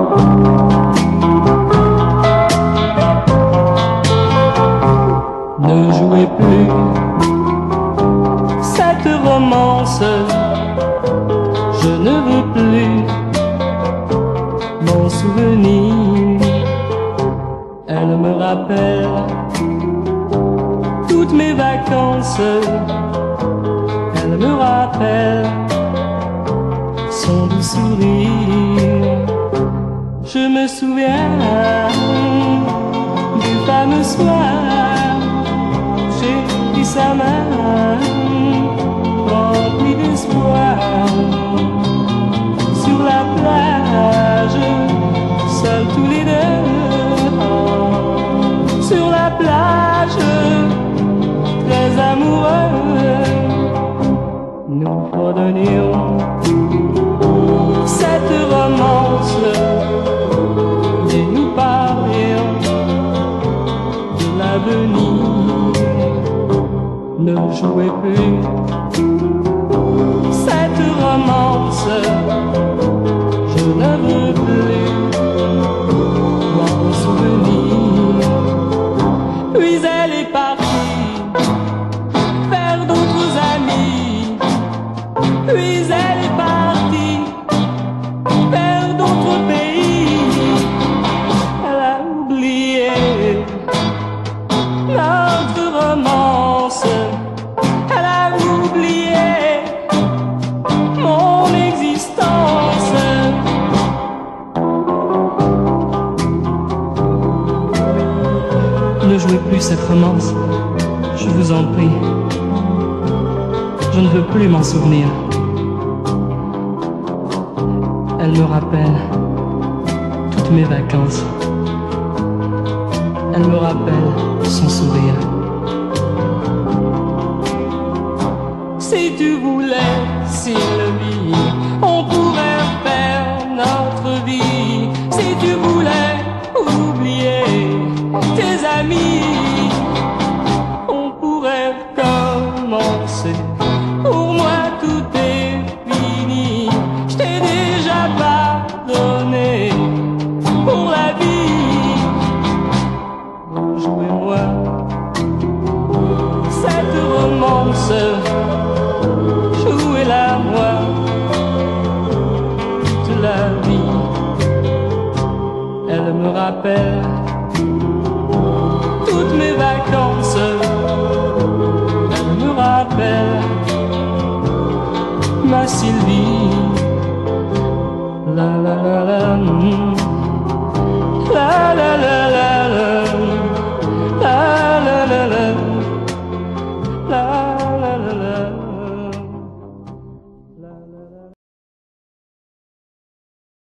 Ne jouez plus cette romance, je ne veux plus mon souvenir. Elle me rappelle toutes mes vacances, elle me rappelle son doux sourire. Je me souviens du fameux soir, j'ai pris sa main remplie d'espoir. Sur la plage, seuls tous les deux. Sur la plage, très amoureux, nous redonnions cette romance et nous parlions de l'avenir. Ne jouez plus cette romance, je ne veux plus mon souvenir. Puis elle est partie vers d'autres amis. Puis elle est partie vers d'autres pays. Elle a oublié notre romance. Elle a oublié mon existence. Ne jouez plus cette romance, je vous en prie. Je ne veux plus m'en souvenir. Elle me rappelle toutes mes vacances. Elle me rappelle son sourire. Si tu voulais, Sylvie, on pourrait faire notre vie. Si tu voulais oublier tes amis, on pourrait commencer. Pour moi tout est fini, je t'ai déjà pardonné pour la vie. Rejouez-moi cette romance, jouez-la moi toute la vie. Elle me rappelle toutes mes vacances, elle me rappelle ma Sylvie. La la la la, la